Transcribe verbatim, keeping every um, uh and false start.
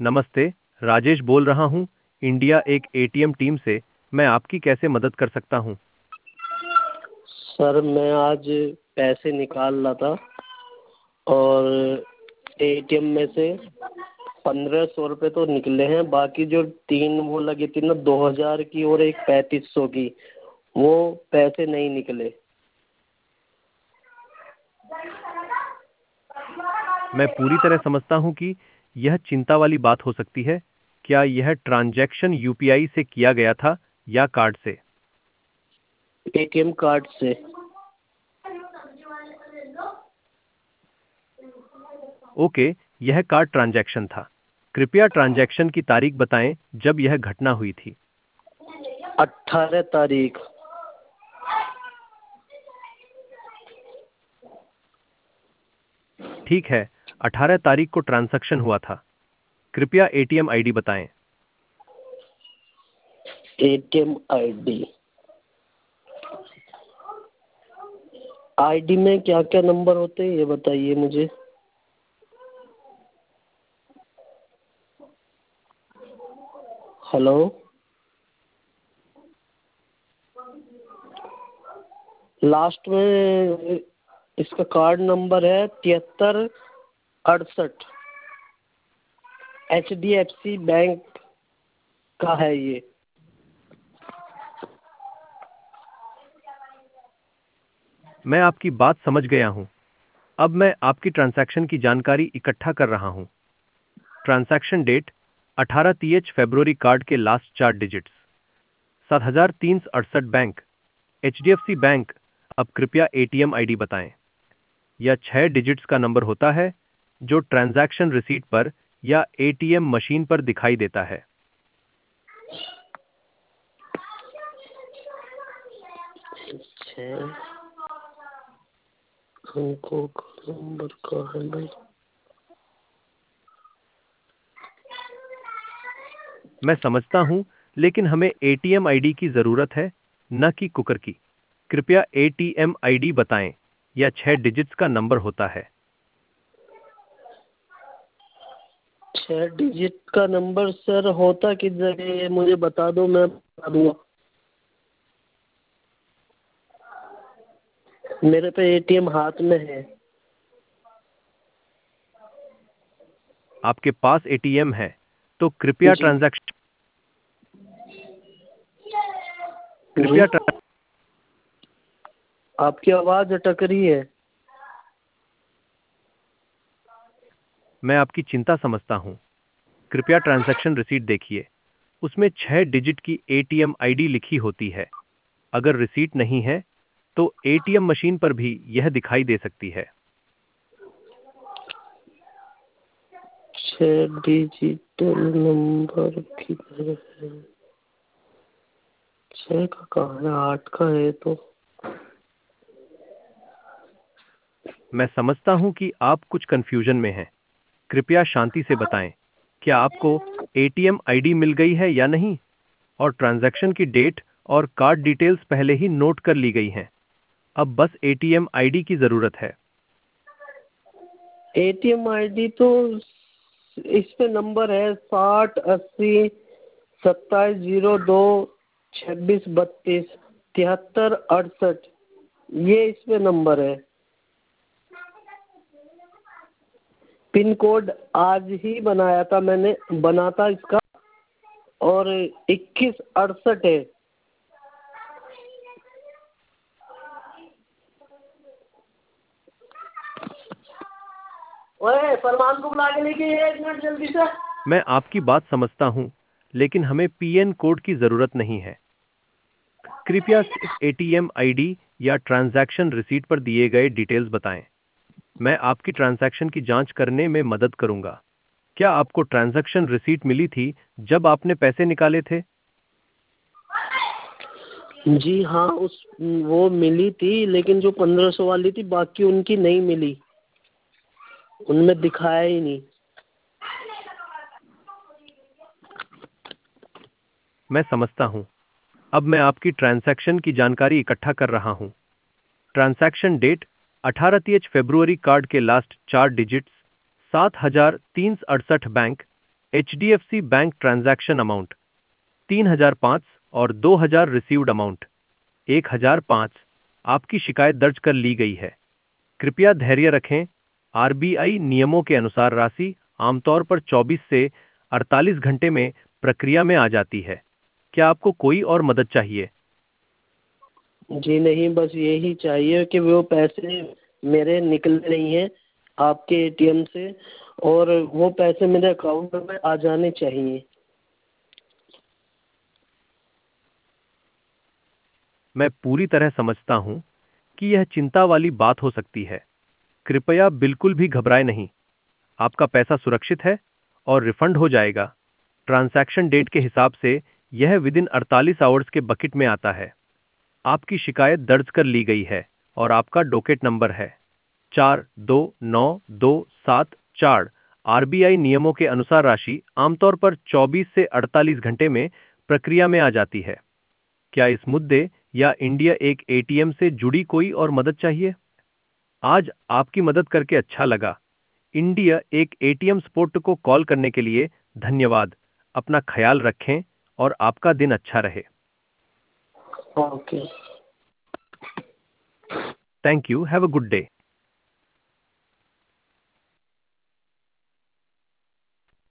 नमस्ते, राजेश बोल रहा हूँ, इंडिया एक एटीएम टीम से। मैं आपकी कैसे मदद कर सकता हूँ? सर मैं आज पैसे निकाल रहा था और एटीएम में से पंद्रह सौ रुपये तो निकले हैं, बाकी जो तीन वो लगी थी ना, दो हज़ार की और एक पैंतीस सौ की, वो पैसे नहीं निकले। मैं पूरी तरह समझता हूँ कि यह चिंता वाली बात हो सकती है। क्या यह ट्रांजैक्शन यूपीआई से किया गया था या कार्ड से? एटीएम कार्ड से। ओके, यह कार्ड ट्रांजैक्शन था। कृपया ट्रांजैक्शन की तारीख बताएं जब यह घटना हुई थी। अट्ठारह तारीख। ठीक है, अठारह तारीख को ट्रांजैक्शन हुआ था। कृपया एटीएम आईडी बताएं। एटीएम आईडी आईडी में क्या क्या नंबर होते हैं ये बताइए मुझे। हेलो, लास्ट में इसका कार्ड नंबर है तिहत्तर अड़सठ। H D F C bank का है ये। मैं आपकी बात समझ गया हूं। अब मैं आपकी ट्रांजैक्शन की जानकारी इकट्ठा कर रहा हूं। ट्रांजैक्शन डेट अठारह तीस फरवरी, कार्ड के लास्ट चार डिजिट्स सात हजार तीन सौ अड़सठ, बैंक एचडीएफसी बैंक। अब कृपया एटीएम आईडी बताएं। यह छह डिजिट्स का नंबर होता है जो ट्रांजैक्शन रिसीट पर या एटीएम मशीन पर दिखाई देता है। छः अंकों का नंबर का है भाई। मैं समझता हूं, लेकिन हमें एटीएम आईडी की जरूरत है, न कि कुकर की। कृपया एटीएम आईडी बताएं। यह छह डिजिट्स का नंबर होता है। छः डिजिट का नंबर सर होता किस जगह है, मुझे बता दो, मैं बता दूंगा। मेरे पे एटीएम हाथ में है। आपके पास एटीएम है, तो कृपया जी ट्रांजैक्शन जी। कृपया ट्रां- आपकी आवाज अटक रही है। मैं आपकी चिंता समझता हूं। कृपया ट्रांजैक्शन रिसीट देखिए। उसमें छह डिजिट की एटीएम आईडी लिखी होती है। अगर रिसीट नहीं है, तो एटीएम मशीन पर भी यह दिखाई दे सकती है। छः डिजिटल नंबर किधर है? छः का कहाँ है, आठ का है तो। मैं समझता हूं कि आप कुछ कंफ्यूजन में हैं। कृपया शांति से बताएं, क्या आपको एटीएम आईडी मिल गई है या नहीं? और ट्रांजैक्शन की डेट और कार्ड डिटेल्स पहले ही नोट कर ली गई हैं। अब बस एटीएम आईडी की जरूरत है। एटीएम आईडी तो इस पे नंबर है साठ अस्सी सत्ताईस जीरो दो छब्बीस बत्तीस तिहत्तर अड़सठ। ये इस पे नंबर है। पिन कोड आज ही बनाया था मैंने, बना था इसका, और इक्कीस अड़सठ है। ओए सलमान को बुला के लेके ये एक मिनट जल्दी से। मैं आपकी बात समझता हूं, लेकिन हमें पीएन कोड की जरूरत नहीं है। कृपया सिर्फ एटीएम आईडी या ट्रांजैक्शन रिसीट पर दिए गए डिटेल्स बताएं। मैं आपकी ट्रांजैक्शन की जांच करने में मदद करूंगा। क्या आपको ट्रांजैक्शन रिसीट मिली थी जब आपने पैसे निकाले थे? जी हाँ, उस वो मिली थी, लेकिन जो पंद्रह सौ वाली थी बाकी उनकी नहीं मिली, उनमें दिखाया ही नहीं। मैं समझता हूं। अब मैं आपकी ट्रांजैक्शन की जानकारी इकट्ठा कर रहा हूं। ट्रांजैक्शन डेट अठारह तीस फरवरी, कार्ड के लास्ट चार डिजिट्स सात हजार तीन सौ अड़सठ, bank H D F C bank transaction amount तीन हजार पाँच और दो हजार रिसीव्ड अमाउंट एक हजार पाँच आपकी शिकायत दर्ज कर ली गई है। कृपया धैर्य रखें। आर बी आई नियमों के अनुसार राशि आमतौर पर चौबीस से अड़तालीस घंटे में प्रक्रिया में आ जाती है। क्या आपको कोई और मदद चाहिए? जी नहीं, बस यही चाहिए कि वो पैसे मेरे निकल नहीं हैं आपके एटीएम से, और वो पैसे मेरे अकाउंट में आ जाने चाहिए। मैं पूरी तरह समझता हूं कि यह चिंता वाली बात हो सकती है। कृपया बिल्कुल भी घबराएं नहीं। आपका पैसा सुरक्षित है और रिफंड हो जाएगा। ट्रांजैक्शन डेट के हिसाब से यह विद इन अड़तालीस आवर्स के बकेट में आता है। आपकी शिकायत दर्ज कर ली गई है और आपका डोकेट नंबर है चार दो नौ दो सात चार। आरबीआई नियमों के अनुसार राशि आमतौर पर चौबीस से अड़तालीस घंटे में प्रक्रिया में आ जाती है। क्या इस मुद्दे या इंडिया एक ए टी एम से जुड़ी कोई और मदद चाहिए? आज आपकी मदद करके अच्छा लगा। इंडिया एक ए टी एम सपोर्ट को कॉल करने के लिए धन्यवाद। अपना ख्याल रखें और आपका दिन अच्छा रहे। Okay. Thank you. Have a good day.